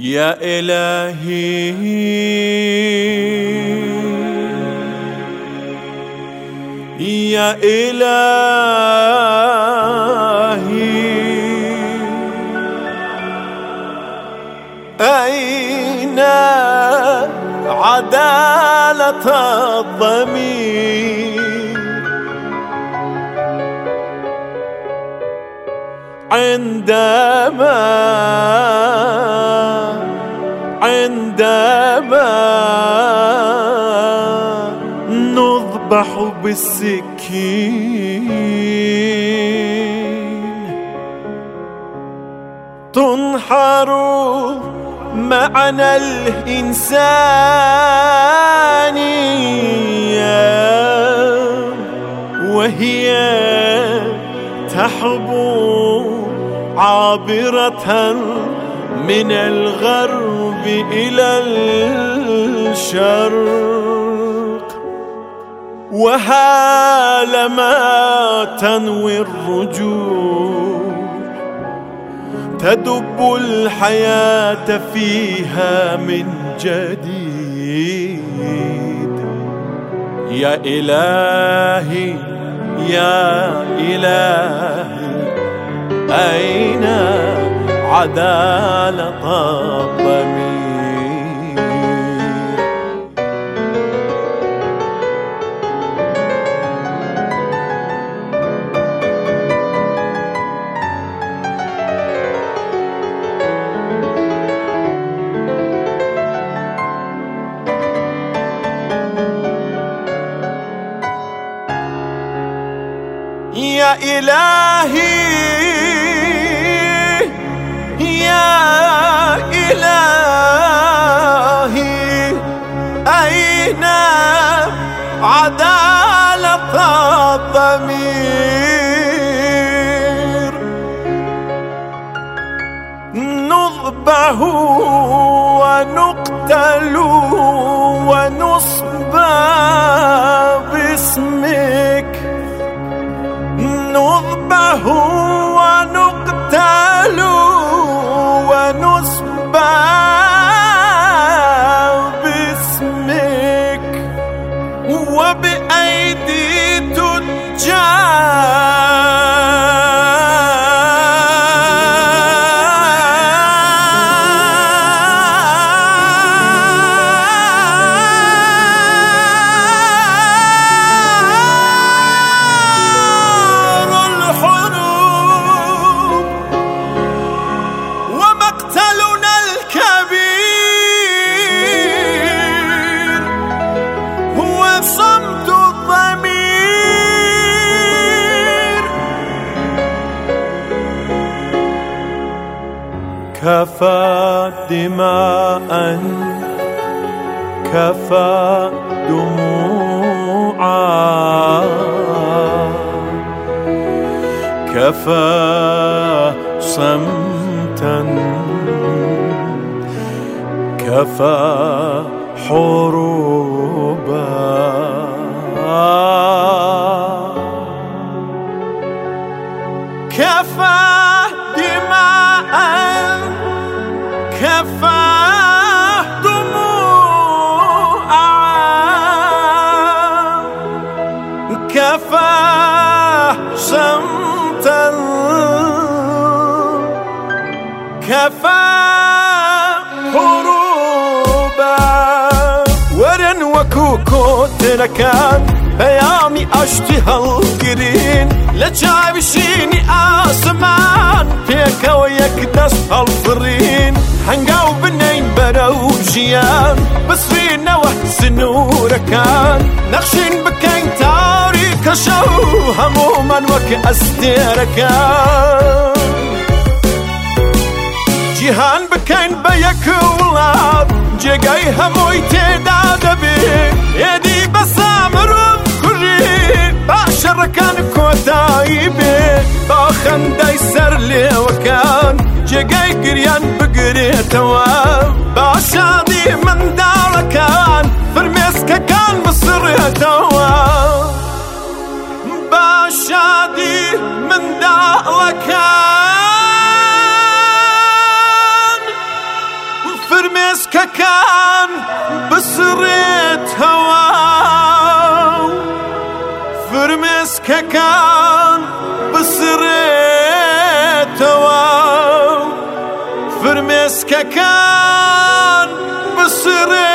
يا إلهي يا إلهي أين عدالة الضمير عندما نذبح بالسكين تنحر معنى الإنسانية وهي تحبو عابرة من الغرب إلى الشرق وهالما تنوي الرجوع تدب الحياة فيها من جديد يا إلهي يا إلهي أين عدالة الضمير يا إلهي يا إلهي أين عدالة الضمير نذبح ونقتل ونصبى باسمك نذبح ونقتل ونصبى باسمك وبأيدي تجار كفى دماء كفى دموعا كفى صمتا كفى حروبا كفى دماء كفى دموعا كفى صمتا كفى حروبا ورن وكوكو تركان بيامي اشتهى القرين لجاي بشيني آسمان فيك ويكدس الفرين حنقاو بنين بروجيان بصرين وحسنور كان نخشين بكين تاريخ شو هموما وكأستير كان جيهان بكين بيك ولاد جيقاي هموي تداد بي يدي بسامر باشر كان كوتايبي باخن دايسر لي وكان جيقاي قريان بقري تواب باشادي من دار كان فرميسك كان مصر تواب باشادي من دار كان فرمێسکەکان بسڕێتەوە فرمێسکەکان بسڕێتەوە فرمێسکەکان بسڕێتەوە